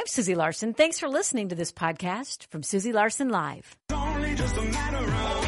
Susie Larson. Thanks for listening to this podcast from Susie Larson Live. It's only just a matter of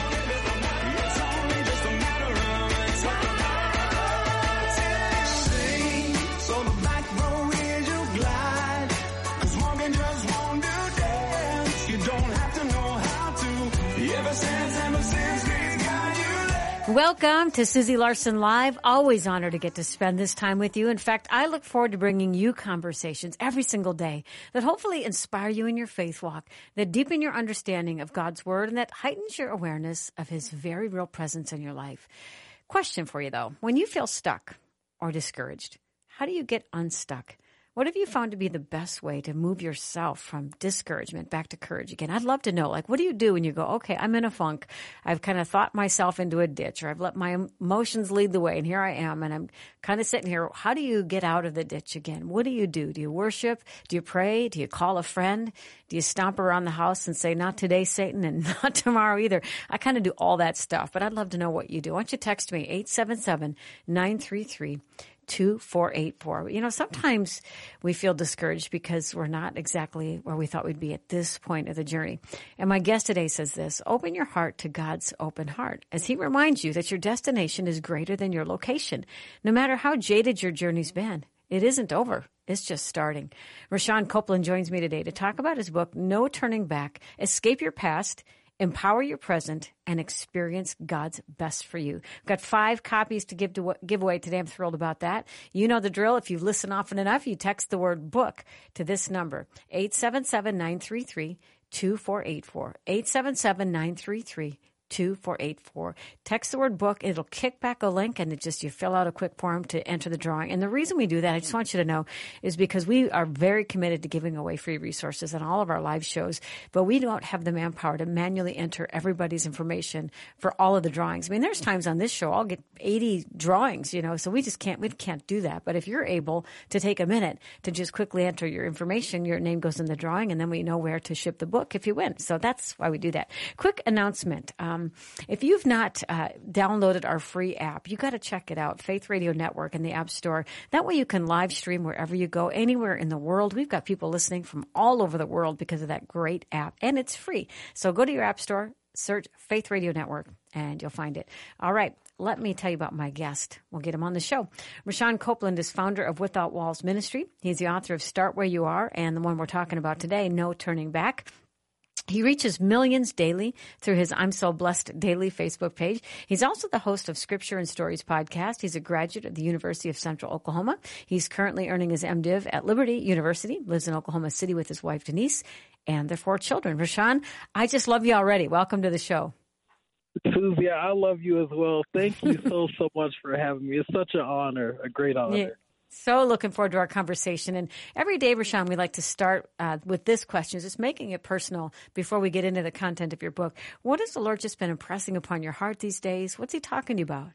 so the back row is your glide, 'cause walking just won't do dance. You don't have to know how to. Ever since he's got you there. Welcome to Susie Larson Live. Always honored to get to spend this time with you. In fact, I look forward to bringing you conversations every single day that hopefully inspire you in your faith walk, that deepen your understanding of God's Word, and that heightens your awareness of His very real presence in your life. Question for you, though. When you feel stuck or discouraged, how do you get unstuck? What have you found to be the best way to move yourself from discouragement back to courage again? I'd love to know, what do you do when you go, okay, I'm in a funk. I've kind of thought myself into a ditch, or I've let my emotions lead the way, and here I am, and I'm kind of sitting here. How do you get out of the ditch again? What do you do? Do you worship? Do you pray? Do you call a friend? Do you stomp around the house and say, not today, Satan, and not tomorrow either? I kind of do all that stuff, but I'd love to know what you do. Why don't you text me, 877-933-2484. Sometimes we feel discouraged because we're not exactly where we thought we'd be at this point of the journey. And my guest today says this: open your heart to God's open heart, as He reminds you that your destination is greater than your location. No matter how jaded your journey's been, it isn't over. It's just starting. Rashawn Copeland joins me today to talk about his book, No Turning Back: Escape Your Past, Empower Your Present, and Experience God's Best for You. We've got 5 copies to give away today. I'm thrilled about that. You know the drill. If you listen often enough, you text the word book to this number, 877-933-2484, 877-933-2484. Text the word book. It'll kick back a link, and you fill out a quick form to enter the drawing. And the reason we do that, I just want you to know, is because we are very committed to giving away free resources on all of our live shows, but we don't have the manpower to manually enter everybody's information for all of the drawings. I mean, there's times on this show I'll get 80 drawings, so we can't do that. But if you're able to take a minute to just quickly enter your information, your name goes in the drawing, and then we know where to ship the book if you win. So that's why we do that. Quick announcement. If you've not downloaded our free app, you got to check it out, Faith Radio Network in the App Store. That way you can live stream wherever you go, anywhere in the world. We've got people listening from all over the world because of that great app, and it's free. So go to your App Store, search Faith Radio Network, and you'll find it. All right, let me tell you about my guest. We'll get him on the show. Rashawn Copeland is founder of Without Walls Ministry. He's the author of Start Where You Are, and the one we're talking about today, No Turning Back. He reaches millions daily through his I'm So Blessed Daily Facebook page. He's also the host of Scripture and Stories podcast. He's a graduate of the University of Central Oklahoma. He's currently earning his MDiv at Liberty University, lives in Oklahoma City with his wife, Denise, and their 4 children. Rashawn, I just love you already. Welcome to the show. Susie, I love you as well. Thank you so much for having me. It's such an honor, a great honor. Yeah. So looking forward to our conversation. And every day, Rashawn, we like to start with this question, just making it personal before we get into the content of your book. What has the Lord just been impressing upon your heart these days? What's He talking to you about?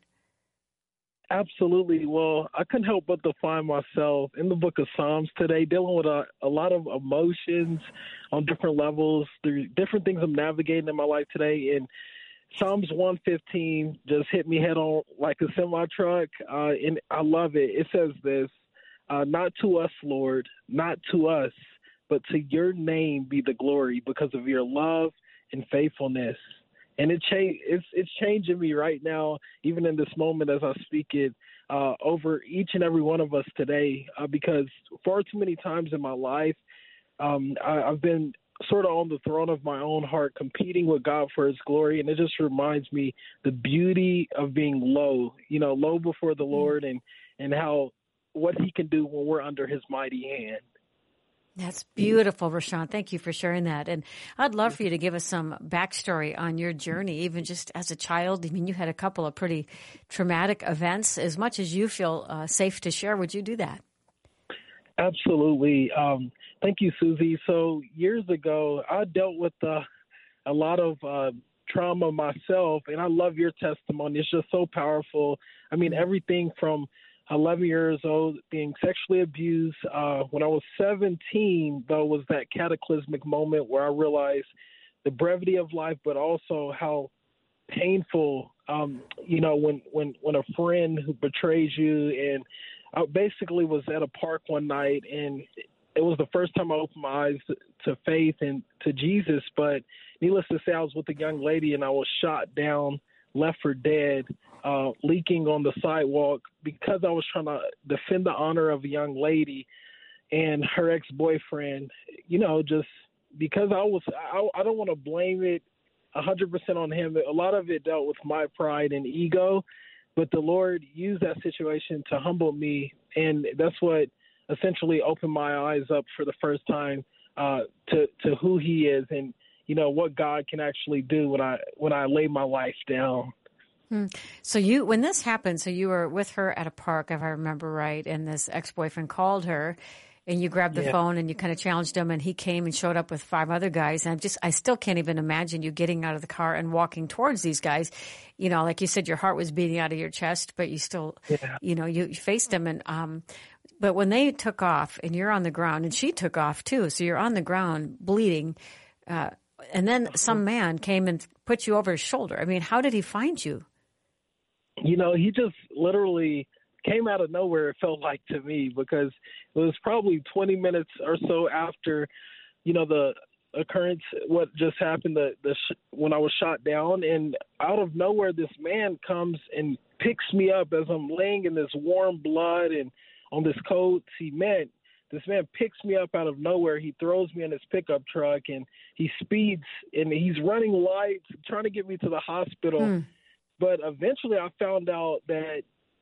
Absolutely. Well, I couldn't help but to find myself in the book of Psalms today, dealing with a lot of emotions on different levels through different things I'm navigating in my life today. And Psalms 115 just hit me head on like a semi-truck, and I love it. It says this, not to us, Lord, not to us, but to your name be the glory because of your love and faithfulness. And it's changing me right now, even in this moment as I speak it, over each and every one of us today, because far too many times in my life, I've been sort of on the throne of my own heart, competing with God for His glory. And it just reminds me the beauty of being low before the Lord, and what He can do when we're under His mighty hand. That's beautiful, Rashawn. Thank you for sharing that. And I'd love for you to give us some backstory on your journey, even just as a child. I mean, you had a couple of pretty traumatic events. As much as you feel safe to share, would you do that? Absolutely. Thank you, Susie. So years ago, I dealt with a lot of trauma myself, and I love your testimony. It's just so powerful. I mean, everything from 11 years old, being sexually abused. When I was 17, though, was that cataclysmic moment where I realized the brevity of life, but also how painful, when a friend who betrays you. And I basically was at a park one night, and it was the first time I opened my eyes to faith and to Jesus. But needless to say, I was with a young lady and I was shot down, left for dead, leaking on the sidewalk because I was trying to defend the honor of a young lady and her ex-boyfriend, just because I don't want to blame it 100% on him. A lot of it dealt with my pride and ego, but the Lord used that situation to humble me, and that's what essentially opened my eyes up for the first time to who He is and what God can actually do when I lay my life down. So when this happened, so you were with her at a park, if I remember right, and this ex-boyfriend called her. And you grabbed the phone and you kind of challenged him, and he came and showed up with 5 other guys. And I still can't even imagine you getting out of the car and walking towards these guys. Like you said, your heart was beating out of your chest, but you still, you faced them. And, but when they took off and you're on the ground, and she took off too, so you're on the ground bleeding, and then some man came and put you over his shoulder. I mean, how did he find you? He just literally came out of nowhere, it felt like to me, because it was probably 20 minutes or so after, the occurrence, what just happened, when I was shot down. And out of nowhere, this man comes and picks me up as I'm laying in this warm blood and on this cold cement. This man picks me up out of nowhere. He throws me in his pickup truck and he speeds and he's running lights, trying to get me to the hospital. But eventually I found out that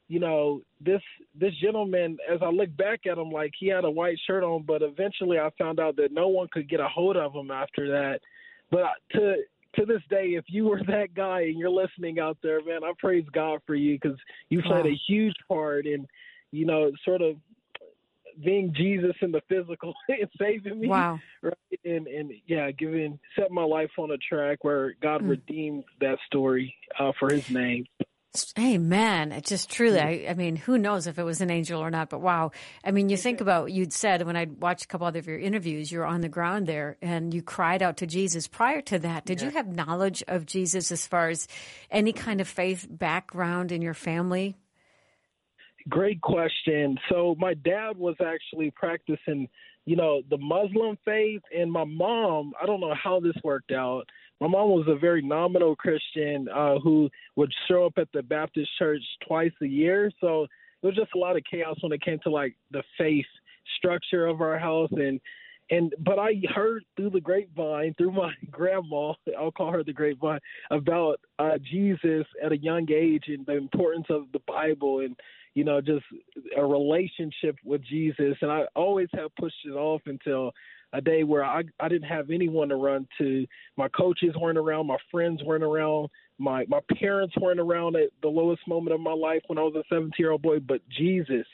this gentleman, as I look back at him, like he had a white shirt on, but eventually I found out that no one could get a hold of him after that. But to this day, if you were that guy and you're listening out there, man, I praise God for you because you played a huge part in, sort of being Jesus in the physical and saving me. Wow. Right? And set my life on a track where God redeemed that story for His name. Amen. It just truly, I mean, who knows if it was an angel or not, but wow. I mean, you think about, you'd said when I watched a couple other of your interviews, you were on the ground there and you cried out to Jesus. Prior to that, did you have knowledge of Jesus as far as any kind of faith background in your family? Great question. So my dad was actually practicing, the Muslim faith, and my mom, I don't know how this worked out. My mom was a very nominal Christian who would show up at the Baptist church twice a year. So it was just a lot of chaos when it came to like the faith structure of our house. But I heard through the grapevine, through my grandma, I'll call her the grapevine, about Jesus at a young age and the importance of the Bible and, just a relationship with Jesus. And I always have pushed it off until a day where I didn't have anyone to run to. My coaches weren't around. My friends weren't around. My parents weren't around at the lowest moment of my life when I was a 17-year-old boy. But Jesus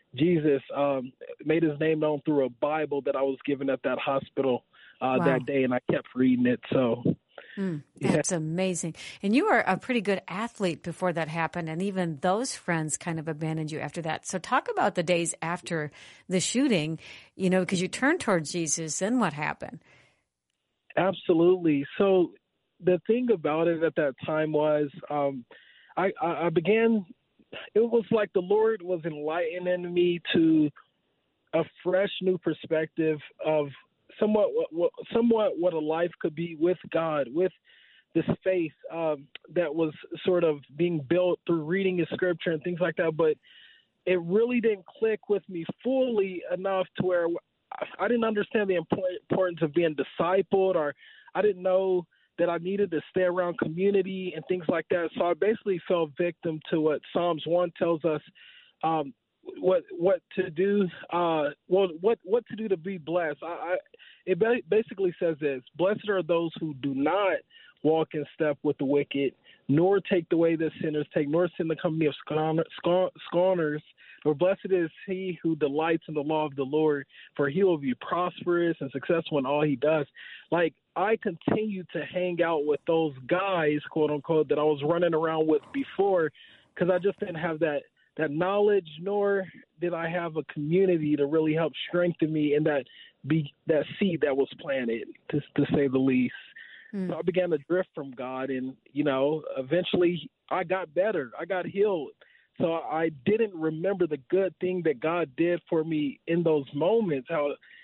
made His name known through a Bible that I was given at that hospital that day, and I kept reading it. So that's amazing. And you were a pretty good athlete before that happened, and even those friends kind of abandoned you after that. So talk about the days after the shooting, because you turned towards Jesus. Then what happened? Absolutely. So the thing about it at that time was I began – it was like the Lord was enlightening me to a fresh new perspective of somewhat what a life could be with God, with this faith that was sort of being built through reading His scripture and things like that. But it really didn't click with me fully enough to where I didn't understand the importance of being discipled, or I didn't know that I needed to stay around community and things like that. So I basically fell victim to what Psalms 1 tells us, what to do. What to do to be blessed. It basically says this: blessed are those who do not walk in step with the wicked, nor take the way that sinners take, nor sit in the company of scorners. For blessed is he who delights in the law of the Lord, for he will be prosperous and successful in all he does. Like, I continue to hang out with those guys, quote unquote, that I was running around with before, because I just didn't have that knowledge, nor did I have a community to really help strengthen me in that seed that was planted, to say the least. So I began to drift from God, and, eventually I got better. I got healed. So I didn't remember the good thing that God did for me in those moments, how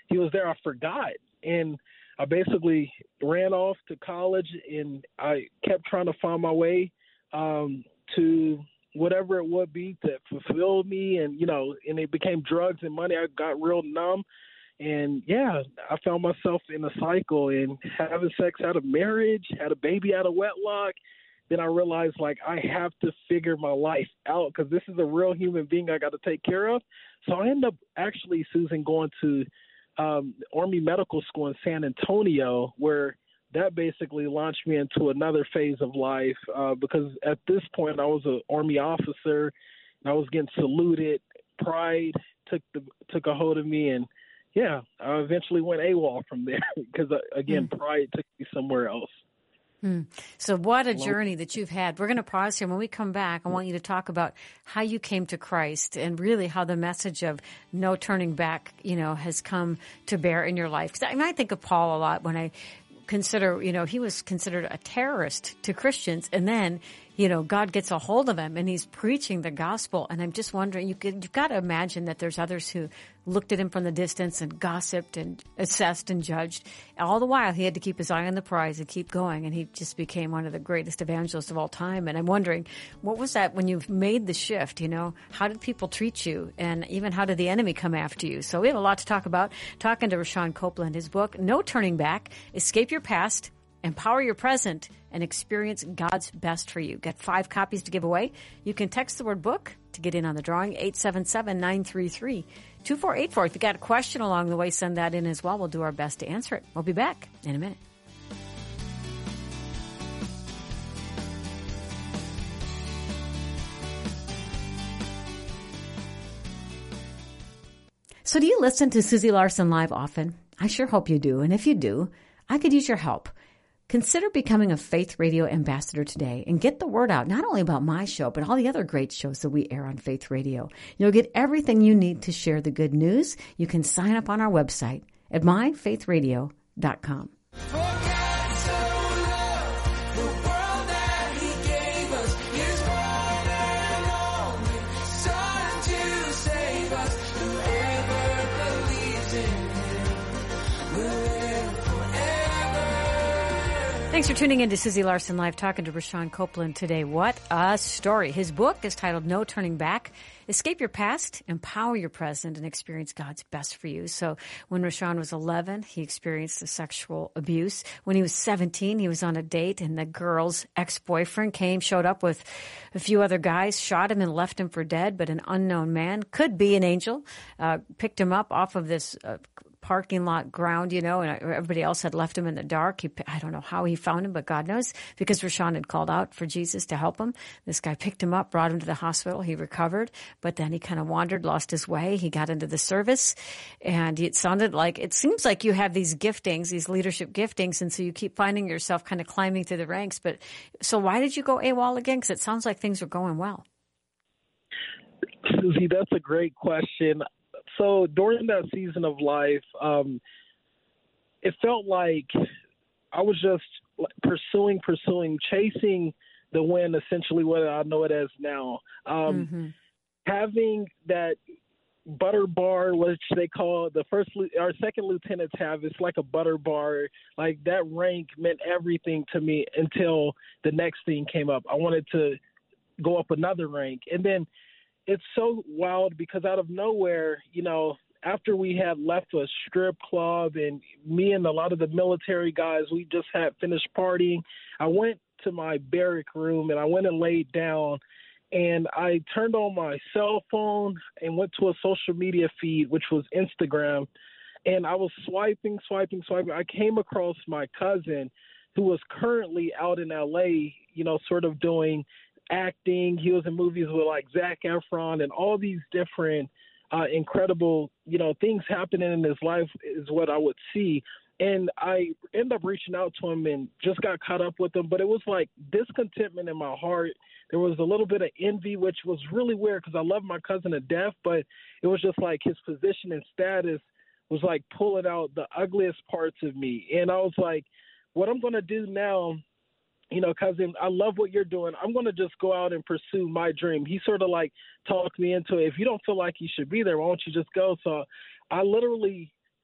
he was there, I forgot. And I basically ran off to college, and I kept trying to find my way to whatever it would be that fulfilled me. And, and it became drugs and money. I got real numb. And, I found myself in a cycle and having sex out of marriage, had a baby out of wedlock. Then I realized, I have to figure my life out because this is a real human being I got to take care of. So I ended up actually, Susan, going to Army Medical School in San Antonio, where that basically launched me into another phase of life because at this point I was an Army officer and I was getting saluted. Pride took a hold of me, and I eventually went AWOL from there because again, pride took me somewhere else. So what a journey that you've had. We're going to pause here. When we come back, I want you to talk about how you came to Christ and really how the message of no turning back, has come to bear in your life. Because I think of Paul a lot when I consider, he was considered a terrorist to Christians, and then, God gets a hold of him and he's preaching the gospel. And I'm just wondering, you've got to imagine that there's others who looked at him from the distance and gossiped and assessed and judged. All the while, he had to keep his eye on the prize and keep going. And he just became one of the greatest evangelists of all time. And I'm wondering, what was that when you've made the shift? How did people treat you? And even how did the enemy come after you? So we have a lot to talk about. Talking to Rashawn Copeland, his book, No Turning Back, Escape Your Past, Empower Your Present, and Experience God's Best for You. Get 5 copies to give away. You can text the word book to get in on the drawing, 877-933-2484. If you got a question along the way, send that in as well. We'll do our best to answer it. We'll be back in a minute. So do you listen to Susie Larson Live often? I sure hope you do. And if you do, I could use your help. Consider becoming a Faith Radio ambassador today and get the word out, not only about my show, but all the other great shows that we air on Faith Radio. You'll get everything you need to share the good news. You can sign up on our website at myfaithradio.com. Thanks for tuning in to Susie Larson Live, talking to Rashawn Copeland today. What a story. His book is titled No Turning Back, Escape Your Past, Empower Your Present, and Experience God's Best for You. So when Rashawn was 11, he experienced a sexual abuse. When he was 17, he was on a date, and the girl's ex-boyfriend showed up with a few other guys, shot him and left him for dead, but an unknown man, could be an angel, picked him up off of this parking lot ground, and everybody else had left him in the dark. I don't know how he found him, but God knows, because Rashawn had called out for Jesus to help him. This guy picked him up, brought him to the hospital. He recovered, but then he kind of wandered, lost his way. He got into the service, and it seems like you have these giftings, these leadership giftings, and so you keep finding yourself kind of climbing through the ranks. But so why did you go AWOL again? Because it sounds like things are going well. Susie, that's a great question. So during that season of life, it felt like I was just pursuing, chasing the win, essentially what I know it as now. Having that butter bar, which they call our second lieutenants have, it's like a butter bar. Like that rank meant everything to me until the next thing came up. I wanted to go up another rank. And then it's so wild because out of nowhere, after we had left a strip club and me and a lot of the military guys, we just had finished partying. I went to my barrack room and I went and laid down, and I turned on my cell phone and went to a social media feed, which was Instagram. And I was swiping. I came across my cousin who was currently out in LA, sort of doing acting. He was in movies with like Zac Efron and all these different incredible, things happening in his life is what I would see. And I ended up reaching out to him and just got caught up with him. But it was like discontentment in my heart. There was a little bit of envy, which was really weird because I love my cousin to death. But it was just like his position and status was like pulling out the ugliest parts of me. And I was like, what I'm going to do now, cousin, I love what you're doing. I'm going to just go out and pursue my dream. He sort of like talked me into it. If you don't feel like you should be there, why don't you just go? So I literally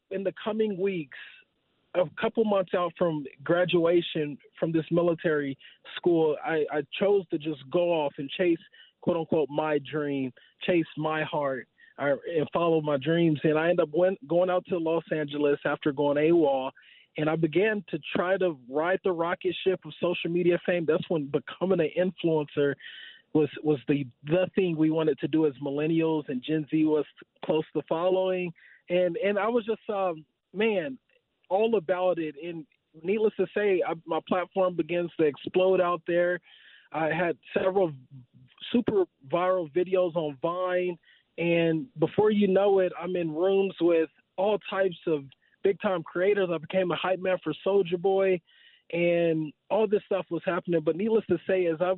in the coming weeks, a couple months out from graduation from this military school, I chose to just go off and chase, quote unquote, my dream, chase my heart, and follow my dreams. And I ended up going out to Los Angeles after going AWOL, and I began to try to ride the rocket ship of social media fame. That's when becoming an influencer was the thing we wanted to do as millennials, and Gen Z was close to following. And I was just, man, all about it. And needless to say, my platform begins to explode out there. I had several super viral videos on Vine, and before you know it, I'm in rooms with all types of big-time creators. I became a hype man for Soulja Boy, and all this stuff was happening. But needless to say, as I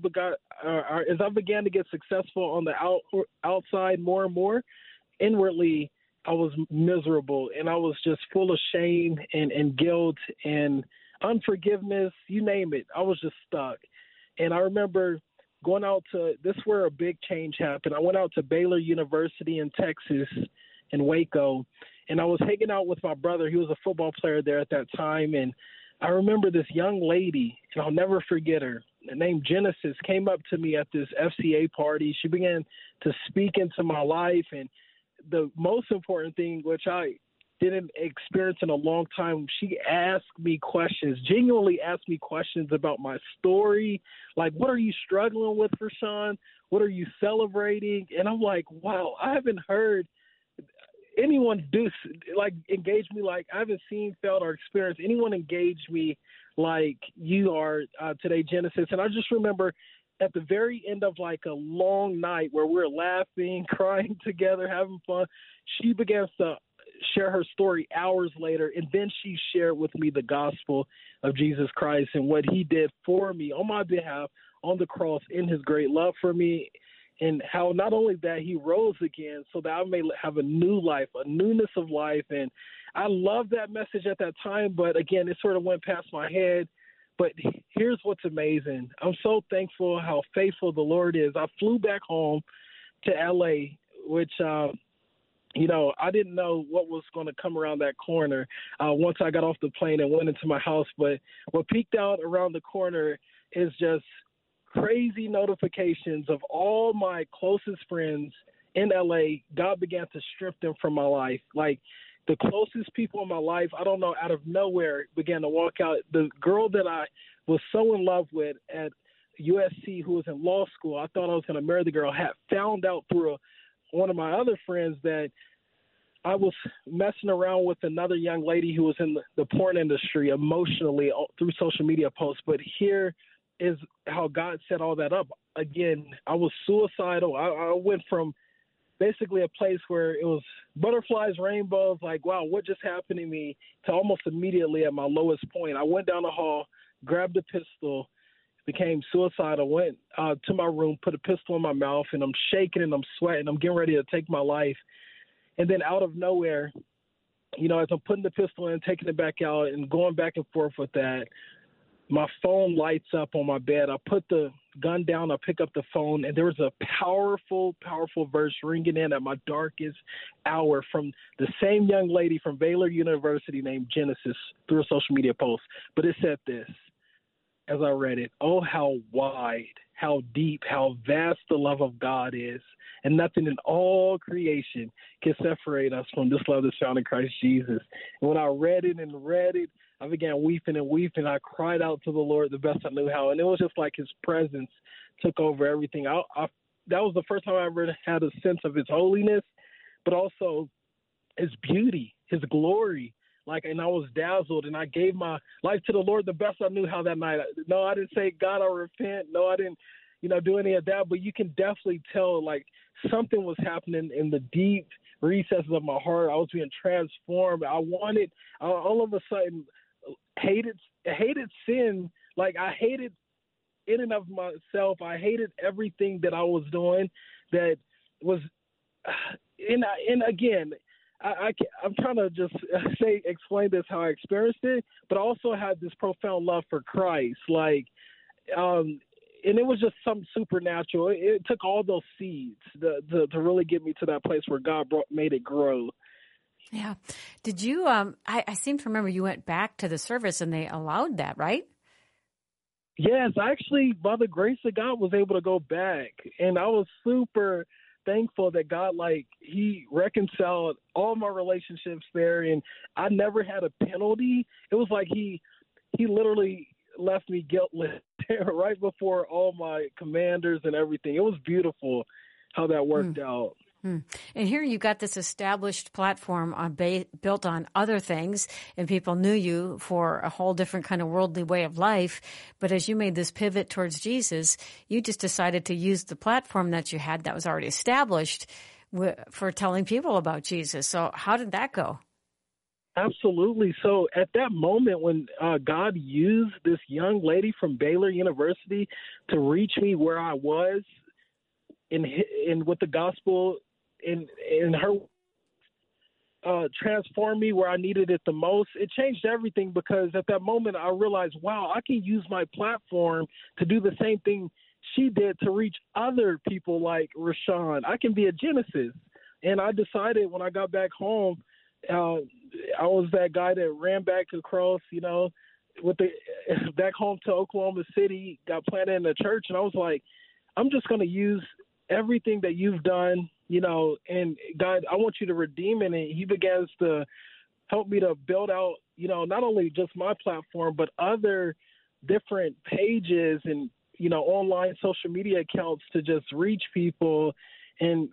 began to get successful on the outside more and more, inwardly, I was miserable, and I was just full of shame and guilt and unforgiveness, you name it. I was just stuck. And I remember going out to – this is where a big change happened. I went out to Baylor University in Texas in Waco, and I was hanging out with my brother. He was a football player there at that time, and I remember this young lady, and I'll never forget her, named Genesis, came up to me at this FCA party. She began to speak into my life, and the most important thing, which I didn't experience in a long time, she asked me questions, genuinely asked me questions about my story. Like, what are you struggling with, Rashawn? What are you celebrating? And I'm like, wow, I haven't heard anyone engage me like I haven't seen, felt, or experienced anyone engage me like you are today, Genesis. And I just remember at the very end of like a long night where we're laughing, crying together, having fun, she begins to share her story hours later, and then she shared with me the gospel of Jesus Christ and what he did for me on my behalf on the cross in his great love for me, and how not only that, he rose again so that I may have a new life, a newness of life. And I loved that message at that time, but again, it sort of went past my head. But here's what's amazing. I'm so thankful how faithful the Lord is. I flew back home to L.A., which, I didn't know what was going to come around that corner once I got off the plane and went into my house. But what peeked out around the corner is just crazy notifications of all my closest friends in L.A. God began to strip them from my life. Like, the closest people in my life, I don't know, out of nowhere began to walk out. The girl that I was so in love with at USC, who was in law school, I thought I was going to marry the girl, had found out through one of my other friends that I was messing around with another young lady who was in the porn industry emotionally through social media posts. But here is how God set all that up. Again, I was suicidal. I went from basically a place where it was butterflies, rainbows, like, wow, what just happened to me, to almost immediately at my lowest point. I went down the hall, grabbed a pistol, became suicidal, went to my room, put a pistol in my mouth, and I'm shaking and I'm sweating. I'm getting ready to take my life. And then out of nowhere, as I'm putting the pistol in, taking it back out and going back and forth with that, my phone lights up on my bed. I put the gun down, I pick up the phone, and there was a powerful, powerful verse ringing in at my darkest hour from the same young lady from Baylor University named Genesis through a social media post. But it said this, as I read it: "Oh, how wide, how deep, how vast the love of God is, and nothing in all creation can separate us from this love that's found in Christ Jesus." And when I read it, I began weeping and weeping. I cried out to the Lord the best I knew how, and it was just like his presence took over everything. That was the first time I ever had a sense of his holiness, but also his beauty, his glory. And I was dazzled, and I gave my life to the Lord the best I knew how that night. No, I didn't say, God, I repent. No, I didn't, do any of that. But you can definitely tell, something was happening in the deep recesses of my heart. I was being transformed. I all of a sudden, hated sin. I hated in and of myself. I hated everything that I was doing that was, and again, I'm trying to just explain this how I experienced it, but I also had this profound love for Christ. And it was just something supernatural. It took all those seeds to really get me to that place where God made it grow. Yeah. Did you, I seem to remember you went back to the service and they allowed that, right? Yes, actually, by the grace of God, was able to go back, and I was super thankful that God, He reconciled all my relationships there, and I never had a penalty. It was like He literally left me guiltless right before all my commanders and everything. It was beautiful how that worked out. And here you got this established platform built on other things, and people knew you for a whole different kind of worldly way of life. But as you made this pivot towards Jesus, you just decided to use the platform that you had that was already established for telling people about Jesus. So how did that go? Absolutely. So at that moment when God used this young lady from Baylor University to reach me where I was in with the gospel, in her transformed me where I needed it the most. It changed everything, because at that moment I realized, wow, I can use my platform to do the same thing she did to reach other people like Rashawn. I can be a Genesis. And I decided when I got back home, I was that guy that ran back across, back home to Oklahoma City, got planted in the church. And I was like, I'm just going to use everything that you've done, and God, I want you to redeem it. And He begins to help me to build out, not only just my platform, but other different pages and, online social media accounts to just reach people. And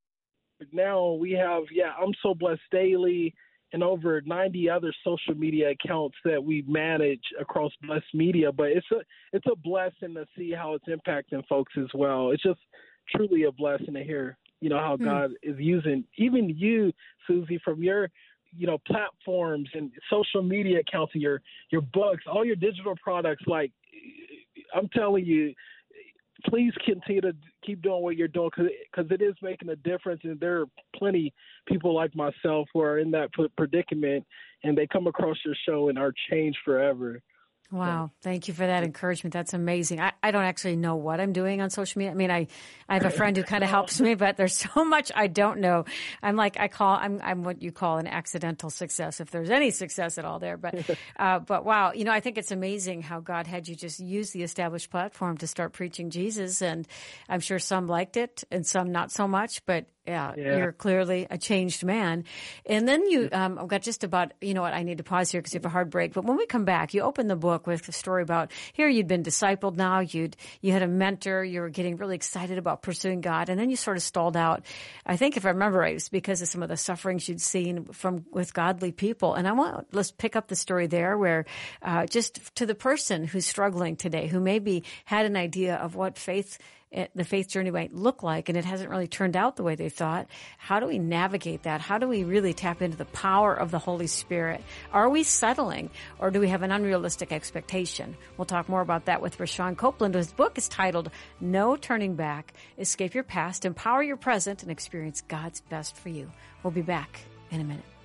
now we have, I'm So Blessed Daily and over 90 other social media accounts that we manage across Blessed Media. But it's a blessing to see how it's impacting folks as well. It's just truly a blessing to hear, how God is using even you, Susie, from your, platforms and social media accounts and your books, all your digital products. Like, I'm telling you, please continue to keep doing what you're doing, because it is making a difference. And there are plenty people like myself who are in that predicament, and they come across your show and are changed forever. Wow. Thank you for that encouragement. That's amazing. I don't actually know what I'm doing on social media. I mean, I have a friend who kind of helps me, but there's so much I don't know. I'm what you call an accidental success, if there's any success at all there. But wow, I think it's amazing how God had you just use the established platform to start preaching Jesus. And I'm sure some liked it and some not so much, but yeah, you're clearly a changed man. And then you got just about, what, I need to pause here because you have a hard break. But when we come back, you open the book with a story about here you'd been discipled now, you had a mentor, you were getting really excited about pursuing God, and then you sort of stalled out. I think if I remember right, it was because of some of the sufferings you'd seen with godly people. And let's pick up the story there where just to the person who's struggling today, who maybe had an idea of what the faith journey might look like, and it hasn't really turned out the way they thought. How do we navigate that? How do we really tap into the power of the Holy Spirit? Are we settling, or do we have an unrealistic expectation? We'll talk more about that with Rashawn Copeland. His book is titled No Turning Back, Escape Your Past, Empower Your Present, and Experience God's Best for You. We'll be back in a minute.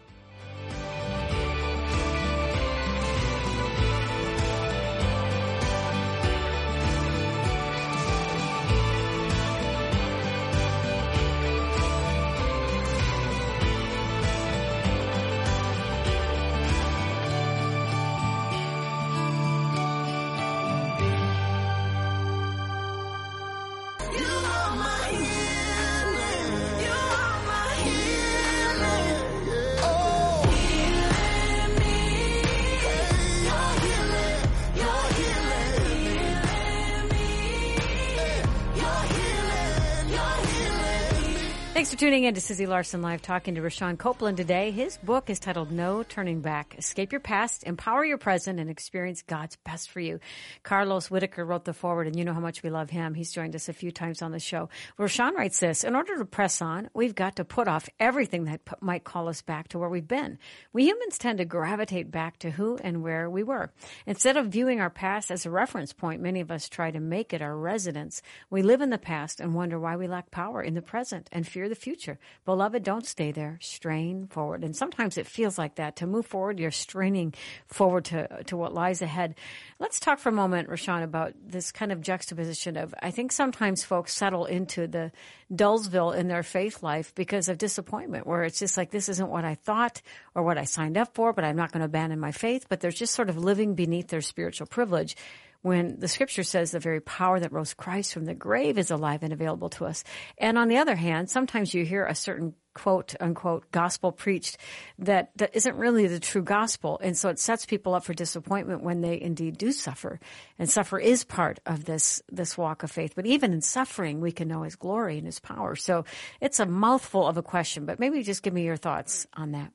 Thanks for tuning in to Susie Larson Live, talking to Rashawn Copeland today. His book is titled No Turning Back, Escape Your Past, Empower Your Present, and Experience God's Best for You. Carlos Whitaker wrote the foreword, and you know how much we love him. He's joined us a few times on the show. Rashawn writes this: in order to press on, we've got to put off everything that might call us back to where we've been. We humans tend to gravitate back to who and where we were. Instead of viewing our past as a reference point, many of us try to make it our residence. We live in the past and wonder why we lack power in the present and fear the future. Beloved, don't stay there. Strain forward. And sometimes it feels like that. To move forward, you're straining forward to what lies ahead. Let's talk for a moment, Rashawn, about this kind of juxtaposition of, I think sometimes folks settle into the Dullsville in their faith life because of disappointment, where it's just like, this isn't what I thought or what I signed up for, but I'm not going to abandon my faith. But they're just sort of living beneath their spiritual privilege, when the scripture says the very power that rose Christ from the grave is alive and available to us. And on the other hand, sometimes you hear a certain quote unquote gospel preached that isn't really the true gospel. And so it sets people up for disappointment when they indeed do suffer. And suffer is part of this walk of faith. But even in suffering, we can know his glory and his power. So it's a mouthful of a question, but maybe just give me your thoughts on that.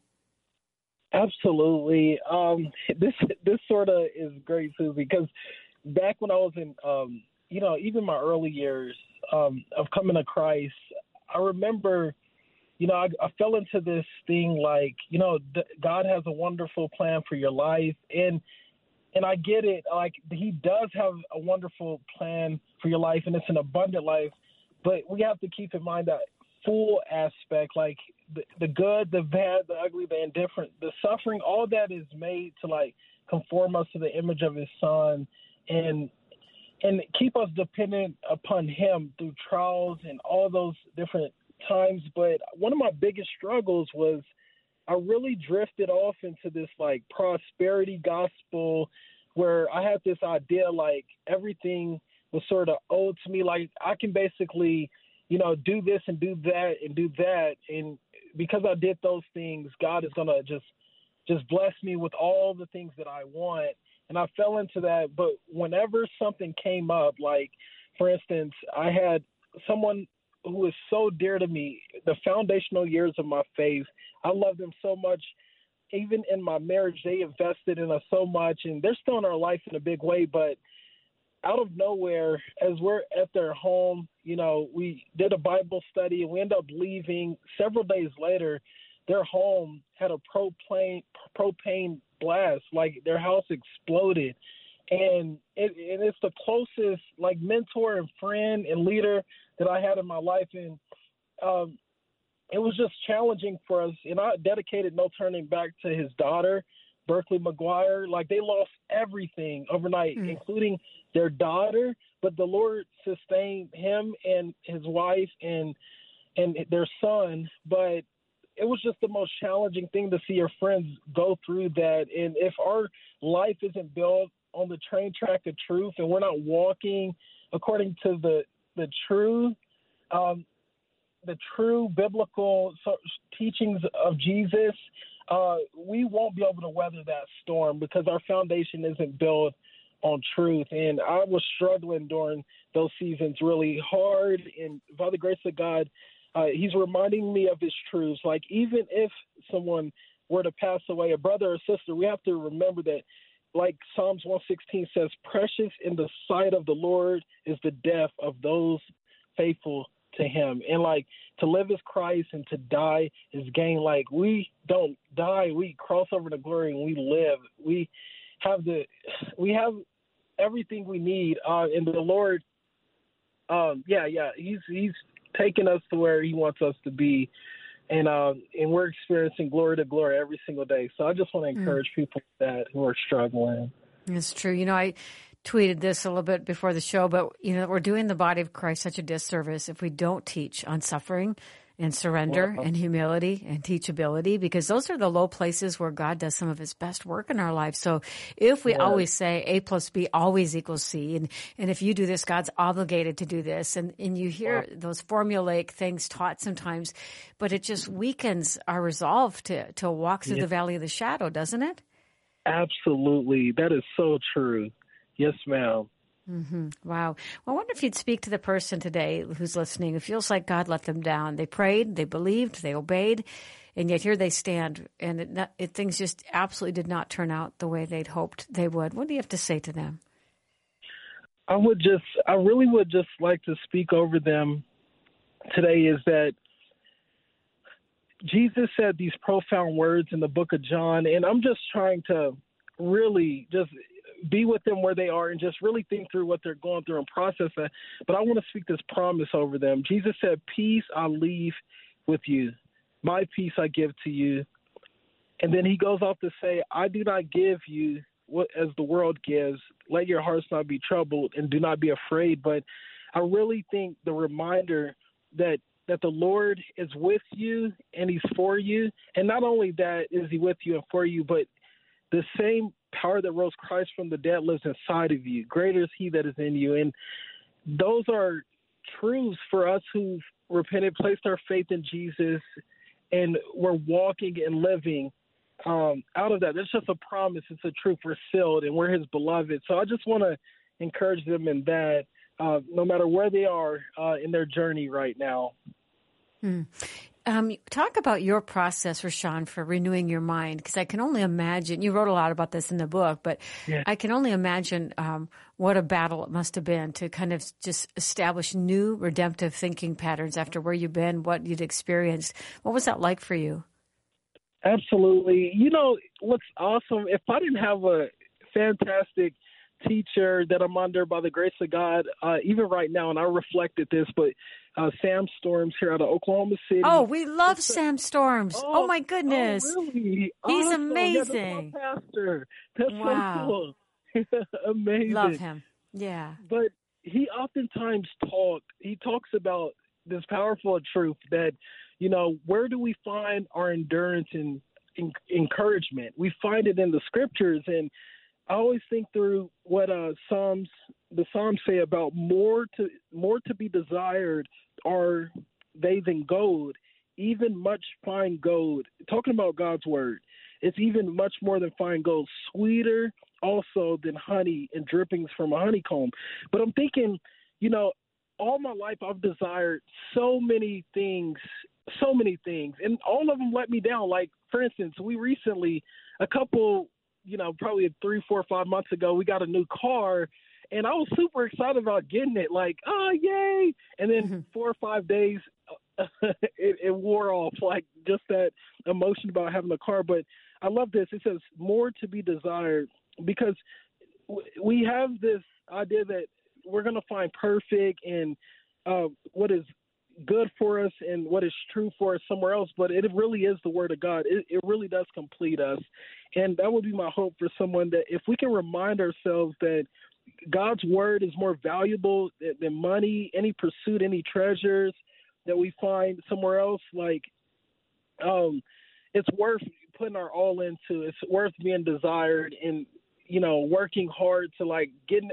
Absolutely. This sort of is great, Susie, because back when I was in, even my early years of coming to Christ, I remember, I fell into this thing like, God has a wonderful plan for your life. And I get it. Like, he does have a wonderful plan for your life, and it's an abundant life. But we have to keep in mind that full aspect, like the good, the bad, the ugly, the indifferent, the suffering, all that is made to, like, conform us to the image of his son and keep us dependent upon him through trials and all those different times. But one of my biggest struggles was I really drifted off into this, like, prosperity gospel where I had this idea like everything was sort of owed to me. Like, I can basically, do this and do that and do that. And because I did those things, God is going to just bless me with all the things that I want. And I fell into that. But whenever something came up, like, for instance, I had someone who is so dear to me, the foundational years of my faith, I love them so much. Even in my marriage, they invested in us so much, and they're still in our life in a big way. But out of nowhere, as we're at their home, we did a Bible study, and we ended up leaving. Several days later, their home had a propane blast. Like, their house exploded. And it's the closest, like, mentor and friend and leader that I had in my life. And it was just challenging for us. And I dedicated No Turning Back to his daughter, Berkeley McGuire. Like, they lost everything overnight, including their daughter. But the Lord sustained him and his wife and their son. But it was just the most challenging thing to see your friends go through that. And if our life isn't built on the train track of truth and we're not walking according to the true biblical teachings of Jesus, we won't be able to weather that storm because our foundation isn't built on truth. And I was struggling during those seasons really hard. And by the grace of God, he's reminding me of his truths. Like, even if someone were to pass away, a brother or sister, we have to remember that, like Psalms 116 says, precious in the sight of the Lord is the death of those faithful to him. And, like, to live is Christ and to die is gain. Like, we don't die, we cross over to glory and we live. We have everything we need. And the Lord, he's taking us to where he wants us to be. And we're experiencing glory to glory every single day. So I just want to encourage people who are struggling. It's true. I tweeted this a little bit before the show, but, we're doing the body of Christ such a disservice if we don't teach on suffering and surrender and humility and teachability, because those are the low places where God does some of his best work in our lives. So if we always say A plus B always equals C, and if you do this, God's obligated to do this, and you hear those formulaic things taught sometimes, but it just weakens our resolve to walk through the valley of the shadow, doesn't it? Absolutely. That is so true. Yes, ma'am. Mm-hmm. Wow. Well, I wonder if you'd speak to the person today who's listening who feels like God let them down. They prayed, they believed, they obeyed, and yet here they stand, and things just absolutely did not turn out the way they'd hoped they would. What do you have to say to them? I really would just like to speak over them today is that Jesus said these profound words in the book of John, and I'm just trying to really just be with them where they are and just really think through what they're going through and process that. But I want to speak this promise over them. Jesus said, peace I leave with you. My peace I give to you. And then he goes off to say, I do not give you what as the world gives. Let your hearts not be troubled and do not be afraid. But I really think the reminder that the Lord is with you and he's for you. And not only that is he with you and for you, but the same power that rose Christ from the dead lives inside of you. Greater is he that is in you. And those are truths for us who've repented, placed our faith in Jesus, and we're walking and living out of that. It's just a promise. It's a truth. We're sealed, and we're his beloved. So I just want to encourage them in that, no matter where they are in their journey right now. Talk about your process, Rashawn, for renewing your mind, because I can only imagine, you wrote a lot about this in the book, but Yeah. I can only imagine what a battle it must have been to kind of just establish new redemptive thinking patterns after where you've been, what you'd experienced. What was that like for you? Absolutely. You know, what's awesome, if I didn't have a fantastic teacher that I'm under by the grace of God, even right now, and I reflected this, but Sam Storms here out of Oklahoma City. Oh, we love Sam Storms. Oh my goodness. Oh, really? He's Awesome. amazing. Yeah, that's my pastor. That's Wow. so cool. Amazing. Love him. Yeah. But he oftentimes talks about this powerful truth that, you know, where do we find our endurance and encouragement? We find it in the scriptures. And I always think through what the Psalms say about more to be desired are they than gold, even much fine gold. Talking about God's word, it's even much more than fine gold, sweeter also than honey and drippings from a honeycomb. But I'm thinking, you know, all my life I've desired so many things, and all of them let me down. Like, for instance, we recently, a couple, you know, probably 3, 4, 5 months ago, we got a new car, and I was super excited about getting it. Like, oh, yay! And then 4 or 5 days, it wore off. Like, just that emotion about having a car. But I love this. It says more to be desired, because we have this idea that we're going to find perfect and what is good for us and what is true for us somewhere else, but it really is the word of God. It really does complete us. And that would be my hope for someone, that if we can remind ourselves that God's word is more valuable than money, any pursuit, any treasures that we find somewhere else, like it's worth putting our all into. It's worth being desired and, you know, working hard to like getting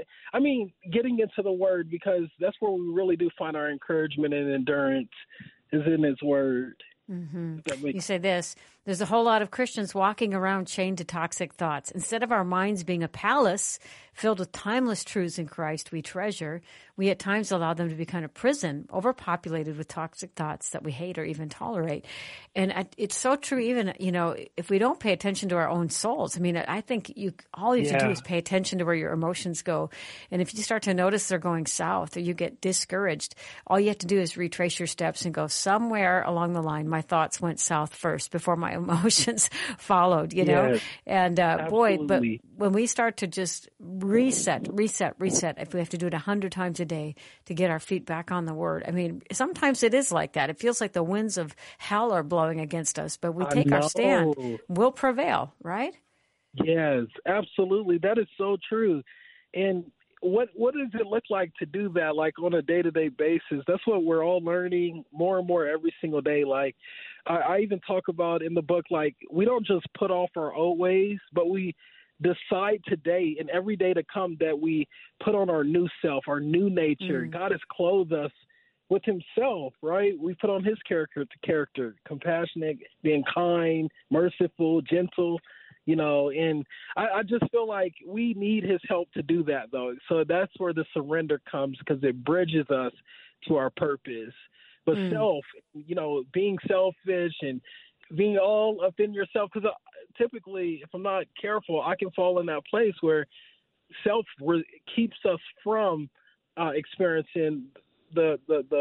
into the word, because that's where we really do find our encouragement and endurance is in his word. You say this, there's a whole lot of Christians walking around chained to toxic thoughts. Instead of our minds being a palace filled with timeless truths in Christ we treasure, we at times allow them to be kind of prison, overpopulated with toxic thoughts that we hate or even tolerate. And it's so true, even, you know, if we don't pay attention to our own souls. I mean, I think all you have to do is pay attention to where your emotions go. And if you start to notice they're going south or you get discouraged, all you have to do is retrace your steps and go, somewhere along the line, my thoughts went south first before my emotions followed, you know? Yes, and boy, but absolutely. when we start to just reset, if we have to do it 100 times a day to get our feet back on the word. I mean, sometimes it is like that. It feels like the winds of hell are blowing against us, but we take our stand, we'll prevail, right? Yes, absolutely. That is so true. And what does it look like to do that, like on a day-to-day basis? That's what we're all learning more and more every single day. Like I even talk about in the book, like we don't just put off our old ways, but we decide today and every day to come that we put on our new self, our new nature. God has clothed us with himself, right? We put on his character, compassionate, being kind, merciful, gentle, you know, and I just feel like we need his help to do that, though. So that's where the surrender comes, because it bridges us to our purpose. But you know, being selfish and being all up in yourself, because typically, if I'm not careful, I can fall in that place where self keeps us from experiencing the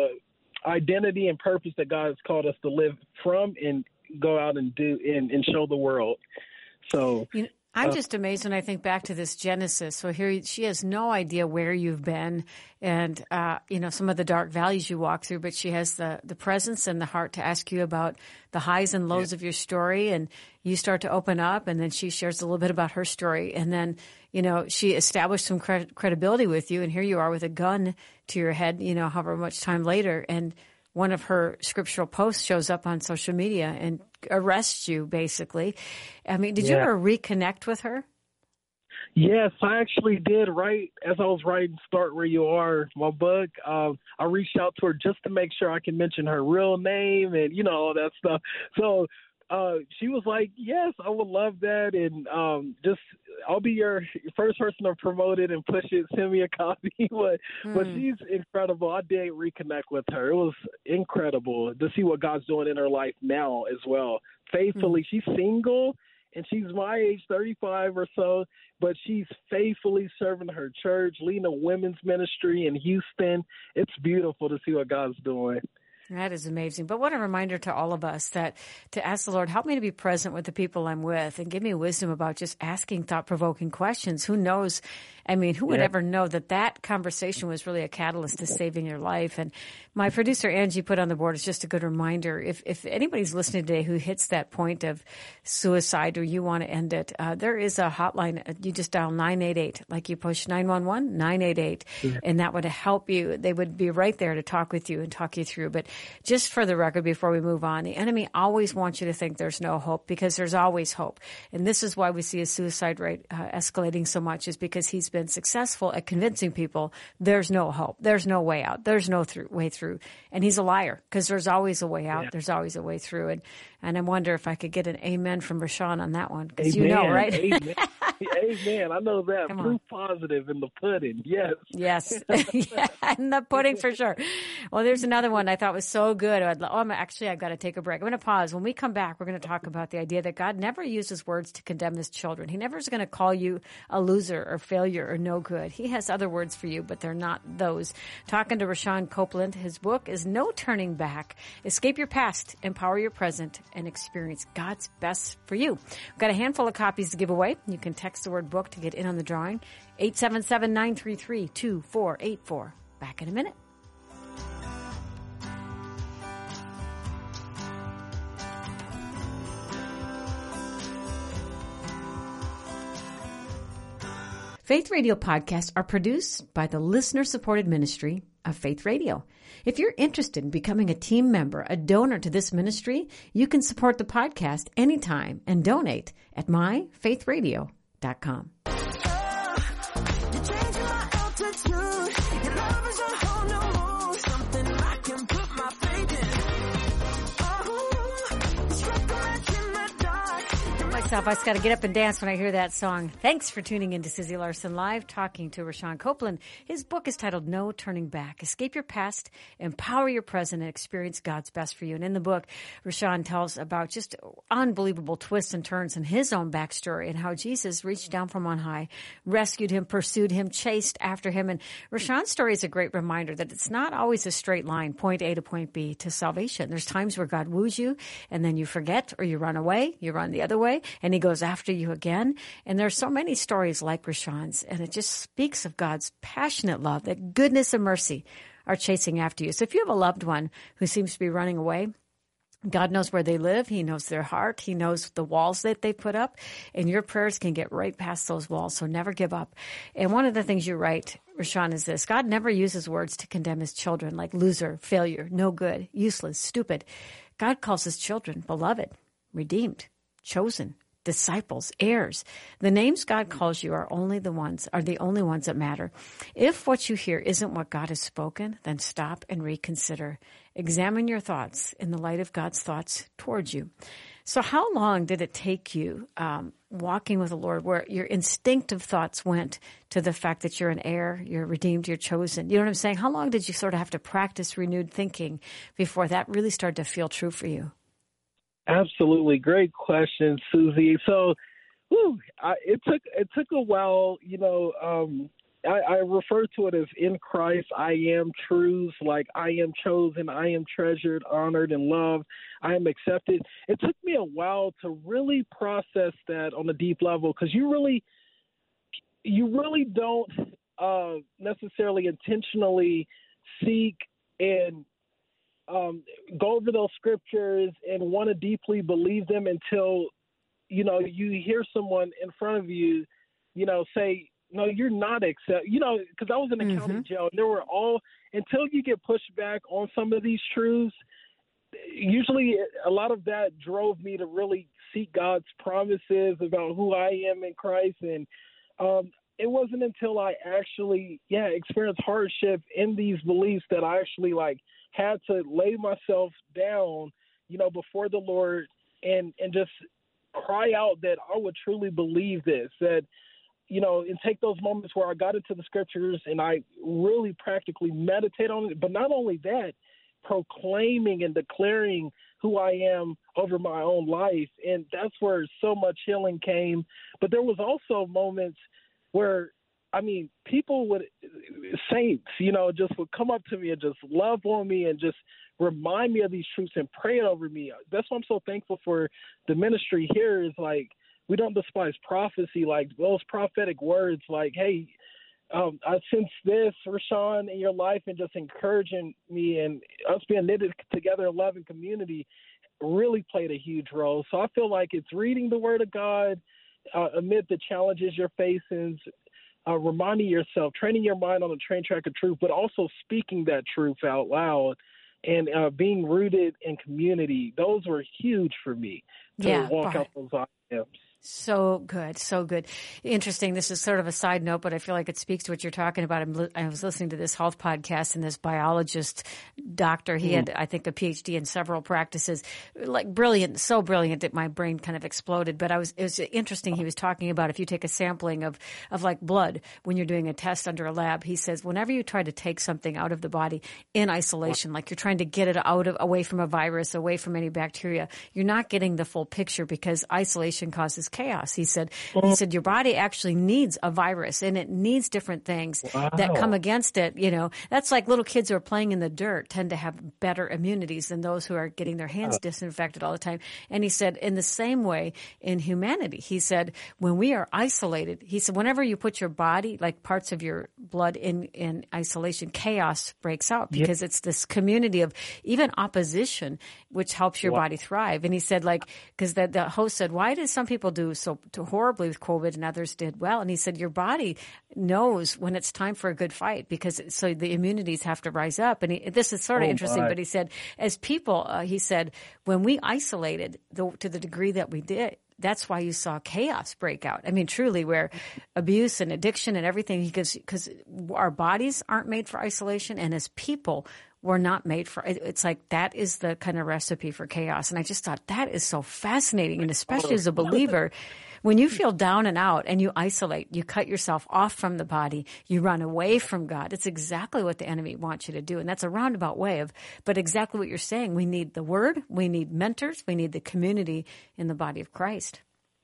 identity and purpose that God has called us to live from and go out and do and show the world. So I'm just amazed when I think back to this Genesis. So here she has no idea where you've been and, some of the dark valleys you walk through, but she has the presence and the heart to ask you about the highs and lows of your story. And you start to open up, and then she shares a little bit about her story. And then, she established some credibility with you. And here you are with a gun to your head, however much time later. And one of her scriptural posts shows up on social media and arrests you, basically. I mean, did you ever reconnect with her? Yes, I actually did. Right as I was writing Start Where You Are, my book, I reached out to her just to make sure I can mention her real name and, all that stuff. So she was like, yes, I would love that. And I'll be your first person to promote it and push it. Send me a copy. But she's incredible. I did reconnect with her. It was incredible to see what God's doing in her life now as well. Faithfully, she's single. And she's my age, 35 or so, but she's faithfully serving her church, leading a women's ministry in Houston. It's beautiful to see what God's doing. That is amazing. But what a reminder to all of us that to ask the Lord, help me to be present with the people I'm with and give me wisdom about just asking thought-provoking questions. Who knows? I mean, who would ever know that conversation was really a catalyst to saving your life? And my producer, Angie, put on the board, it's just a good reminder. If anybody's listening today who hits that point of suicide or you want to end it, there is a hotline. You just dial 988, like you push 911, 988, and that would help you. They would be right there to talk with you and talk you through. But just for the record, before we move on, the enemy always wants you to think there's no hope because there's always hope. And this is why we see a suicide rate escalating so much, is because he's been successful at convincing people there's no hope, there's no way out, there's no way through. And he's a liar because there's always a way out, there's always a way through. And I wonder if I could get an amen from Rashawn on that one, because right? Amen. Amen. I know that. Proof positive in the pudding. Yes. Yes. In the pudding for sure. Well, there's another one I thought was so good. I've got to take a break. I'm going to pause. When we come back, we're going to talk about the idea that God never uses words to condemn his children. He never is going to call you a loser or failure or no good. He has other words for you, but they're not those. Talking to Rashawn Copeland. His book is No Turning Back. Escape your past, empower your present, and experience God's best for you. We've got a handful of copies to give away. You can text the word book to get in on the drawing. 877-933-2484. Back in a minute. Faith Radio podcasts are produced by the listener-supported ministry of Faith Radio. If you're interested in becoming a team member, a donor to this ministry, you can support the podcast anytime and donate at myfaithradio.com. I just got to get up and dance when I hear that song. Thanks for tuning in to Susie Larson Live, talking to Rashawn Copeland. His book is titled No Turning Back. Escape your past, empower your present, and experience God's best for you. And in the book, Rashawn tells about just unbelievable twists and turns in his own backstory and how Jesus reached down from on high, rescued him, pursued him, chased after him. And Rashawn's story is a great reminder that it's not always a straight line, point A to point B, to salvation. There's times where God woos you, and then you forget, or you run away, you run the other way, and he goes after you again. And there's so many stories like Rashawn's, and it just speaks of God's passionate love, that goodness and mercy are chasing after you. So if you have a loved one who seems to be running away, God knows where they live. He knows their heart. He knows the walls that they put up, and your prayers can get right past those walls. So never give up. And one of the things you write, Rashawn, is this: God never uses words to condemn his children like loser, failure, no good, useless, stupid. God calls his children beloved, redeemed, chosen, disciples, heirs. The names God calls you are the only ones that matter. If what you hear isn't what God has spoken, then stop and reconsider. Examine your thoughts in the light of God's thoughts towards you. So how long did it take you walking with the Lord where your instinctive thoughts went to the fact that you're an heir, you're redeemed, you're chosen? You know what I'm saying? How long did you sort of have to practice renewed thinking before that really started to feel true for you? Absolutely. Great question, Susie. So, it took a while, I refer to it as in Christ, I am truths, like I am chosen, I am treasured, honored, and loved, I am accepted. It took me a while to really process that on a deep level, because you really don't necessarily intentionally seek and go over those scriptures and want to deeply believe them until, you hear someone in front of you, say, no, you're not accept. Because I was in a county jail, and there were until you get pushed back on some of these truths. Usually, a lot of that drove me to really seek God's promises about who I am in Christ, and it wasn't until I actually, experienced hardship in these beliefs that I actually had to lay myself down, before the Lord and just cry out that I would truly believe this, that, and take those moments where I got into the scriptures and I really practically meditate on it. But not only that, proclaiming and declaring who I am over my own life. And that's where so much healing came. But there was also moments where, saints, just would come up to me and just love on me and just remind me of these truths and pray it over me. That's why I'm so thankful for the ministry here, is we don't despise prophecy, those prophetic words, hey, I sense this, Rashawn, in your life, and just encouraging me, and us being knitted together in love and community really played a huge role. So I feel like it's reading the Word of God amid the challenges you're facing, reminding yourself, training your mind on the train track of truth, but also speaking that truth out loud, and being rooted in community. Those were huge for me to walk out those items. So good. So good. Interesting. This is sort of a side note, but I feel like it speaks to what you're talking about. I was listening to this health podcast, and this biologist doctor, he had, I think, a PhD in several practices, brilliant, so brilliant that my brain kind of exploded. But it was interesting. He was talking about, if you take a sampling of blood when you're doing a test under a lab, he says, whenever you try to take something out of the body in isolation, like you're trying to get it away from a virus, away from any bacteria, you're not getting the full picture, because isolation causes chaos. He said your body actually needs a virus, and it needs different things that come against it. That's like little kids who are playing in the dirt tend to have better immunities than those who are getting their hands disinfected all the time. And he said, in the same way in humanity, he said, when we are isolated, he said, whenever you put your body, like parts of your blood in isolation, chaos breaks out, because it's this community of even opposition, which helps your body thrive. And he said, because the host said, why did some people do so horribly with COVID and others did well? And he said, your body knows when it's time for a good fight, because so the immunities have to rise up. And this is sort of interesting, but he said, as people, he said, when we isolated to the degree that we did, that's why you saw chaos break out. I mean, truly, where abuse and addiction and everything, because our bodies aren't made for isolation, and as people, we're not made for it. It's like that is the kind of recipe for chaos. And I just thought that is so fascinating. And especially as a believer, when you feel down and out and you isolate, you cut yourself off from the body, you run away from God. It's exactly what the enemy wants you to do. And that's a roundabout way but exactly what you're saying. We need the Word, we need mentors, we need the community in the body of Christ.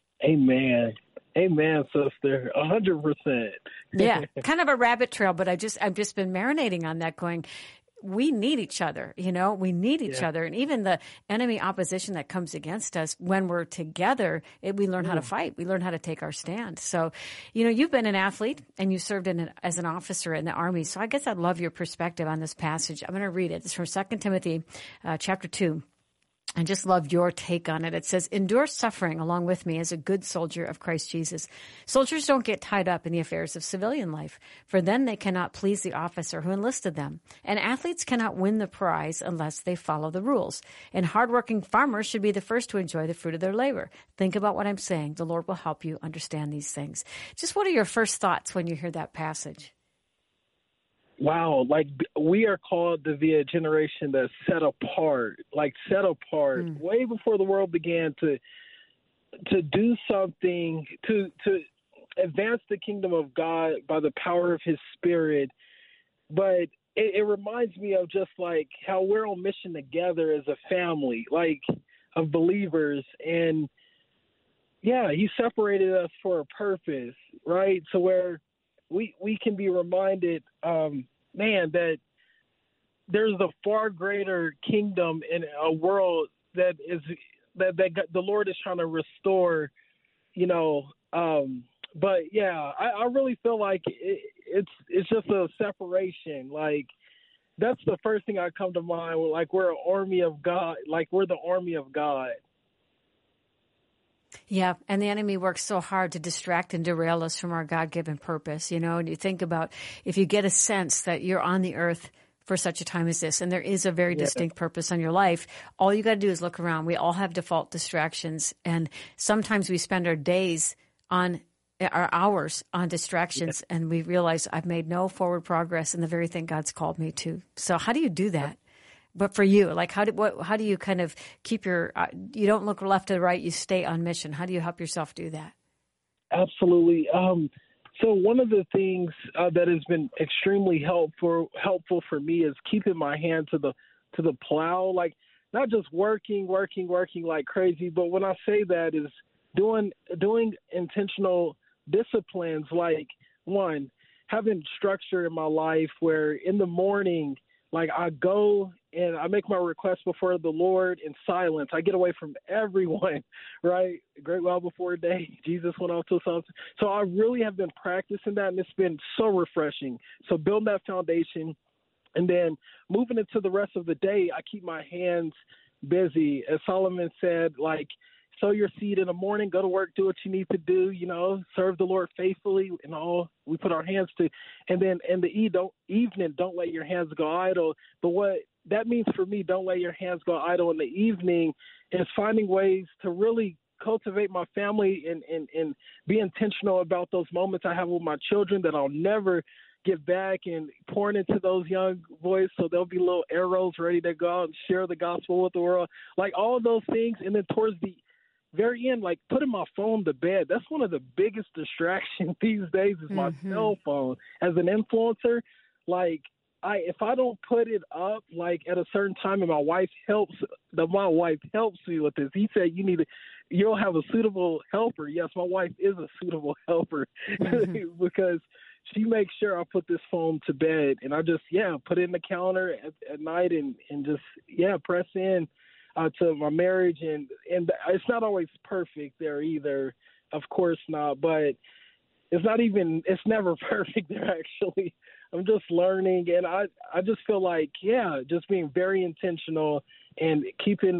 Amen. Amen, sister. 100%. Yeah, kind of a rabbit trail, but I've just been marinating on that, going, we need each other, we need each other. And even the enemy opposition that comes against us, when we're together, we learn how to fight. We learn how to take our stand. So, you've been an athlete and you served as an officer in the Army. So I guess I'd love your perspective on this passage. I'm going to read it. It's from 2 Timothy chapter 2. I just love your take on it. It says, endure suffering along with me as a good soldier of Christ Jesus. Soldiers don't get tied up in the affairs of civilian life, for then they cannot please the officer who enlisted them. And athletes cannot win the prize unless they follow the rules. And hardworking farmers should be the first to enjoy the fruit of their labor. Think about what I'm saying. The Lord will help you understand these things. Just what are your first thoughts when you hear that passage? Wow, we are called to be a generation that's set apart, way before the world began, to do something, to advance the kingdom of God by the power of His Spirit. But it reminds me of just how we're on mission together as a family, of believers. And He separated us for a purpose, right? So where we can be reminded, man, that there's a far greater kingdom in a world that the Lord is trying to restore, you know. But yeah, I really feel like it's just a separation. Like, that's the first thing I come to mind. Like, we're an army of God. Like, we're the army of God. Yeah, and the enemy works so hard to distract and derail us from our God-given purpose, you know. And you think about, if you get a sense that you're on the earth for such a time as this, and there is a very distinct purpose on your life, all you got to do is look around. We all have default distractions, and sometimes we spend our hours on distractions, and we realize I've made no forward progress in the very thing God's called me to. So how do you do that? But for you, like, how do you kind of keep you don't look left to right, you stay on mission? How do you help yourself do that? Absolutely. So one of the things that has been extremely helpful for me is keeping my hand to the plow, like, not just working like crazy, but when I say that is doing intentional disciplines, like, one, having structure in my life where in the morning, like, I go and I make my request before the Lord in silence. I get away from everyone, right? Great while before day, Jesus went off to something. So I really have been practicing that, and it's been so refreshing. So building that foundation, and then moving into the rest of the day, I keep my hands busy. As Solomon said, like, sow your seed in the morning, go to work, do what you need to do, you know, serve the Lord faithfully and all we put our hands to. And then in the evening, don't let your hands go idle. But what that means for me, don't let your hands go idle in the evening, is finding ways to really cultivate my family and be intentional about those moments I have with my children that I'll never get back, and pouring into those young boys so they'll be little arrows ready to go out and share the gospel with the world. Like, all those things. And then towards the very end, like, putting my phone to bed. That's one of the biggest distractions these days is my cell phone. As an influencer, like, if I don't put it up, like, at a certain time, and my wife helps me with this. He said, you'll have a suitable helper. Yes, my wife is a suitable helper because she makes sure I put this phone to bed, and I just, put it in the calendar at night and just, press in to my marriage. And it's not always perfect there either, of course not, but it's never perfect there, actually. I'm just learning, and I just feel like, just being very intentional and keeping,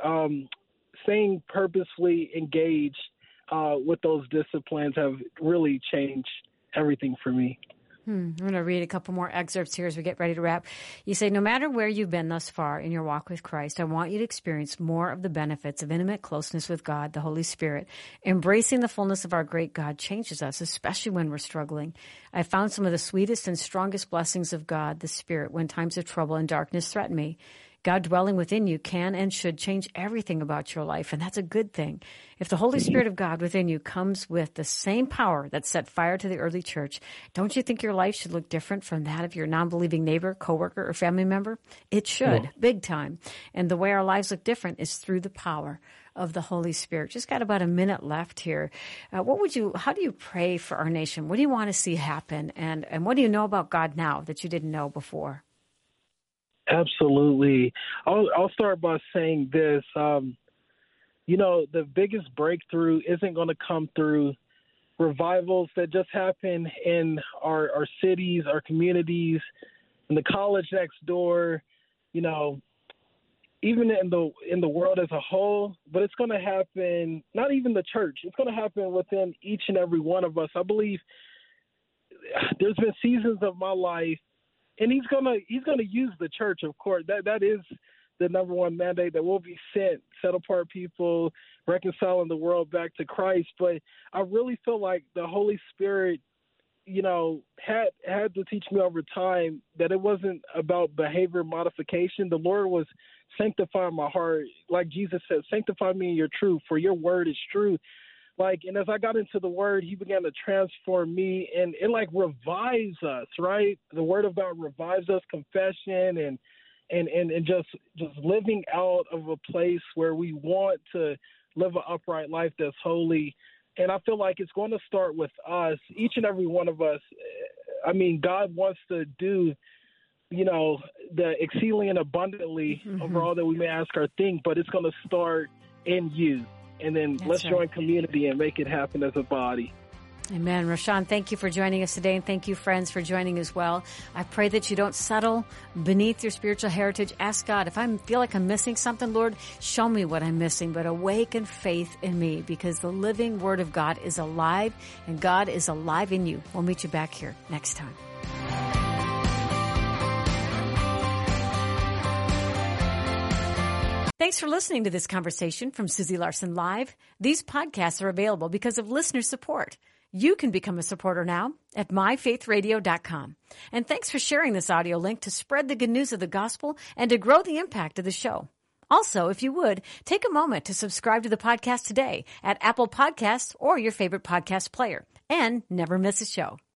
staying purposefully engaged with those disciplines have really changed everything for me. I'm going to read a couple more excerpts here as we get ready to wrap. You say, no matter where you've been thus far in your walk with Christ, I want you to experience more of the benefits of intimate closeness with God, the Holy Spirit. Embracing the fullness of our great God changes us, especially when we're struggling. I found some of the sweetest and strongest blessings of God, the Spirit, when times of trouble and darkness threaten me. God dwelling within you can and should change everything about your life, and that's a good thing. If the Holy Spirit of God within you comes with the same power that set fire to the early church, don't you think your life should look different from that of your non-believing neighbor, coworker, or family member? It should, big time. And the way our lives look different is through the power of the Holy Spirit. Just got about a minute left here. How do you pray for our nation? What do you want to see happen? And what do you know about God now that you didn't know before? Absolutely. I'll start by saying this. The biggest breakthrough isn't going to come through revivals that just happen in our cities, our communities, in the college next door, even in the world as a whole. But it's going to happen, not even the church. It's going to happen within each and every one of us. I believe there's been seasons of my life, and he's gonna use the church, of course. That is the number one mandate, that we'll be sent, set apart people, reconciling the world back to Christ. But I really feel like the Holy Spirit, had to teach me over time that it wasn't about behavior modification. The Lord was sanctifying my heart, like Jesus said, "Sanctify me in your truth, for your word is true." And as I got into the word, he began to transform me, and it revives us, right? The word of God revives us, confession and just living out of a place where we want to live an upright life that's holy. And I feel like it's going to start with us, each and every one of us, I mean, God wants to do, you know, the exceedingly and abundantly over all that we may ask or think, but it's going to start in you. And then let's join community and make it happen as a body. Amen. Rashawn, thank you for joining us today, and thank you, friends, for joining as well. I pray that you don't settle beneath your spiritual heritage. Ask God, if I feel like I'm missing something, Lord, show me what I'm missing, but awaken faith in me, because the living Word of God is alive, and God is alive in you. We'll meet you back here next time. Thanks for listening to this conversation from Susie Larson Live. These podcasts are available because of listener support. You can become a supporter now at myfaithradio.com. And thanks for sharing this audio link to spread the good news of the gospel and to grow the impact of the show. Also, if you would, take a moment to subscribe to the podcast today at Apple Podcasts or your favorite podcast player, and never miss a show.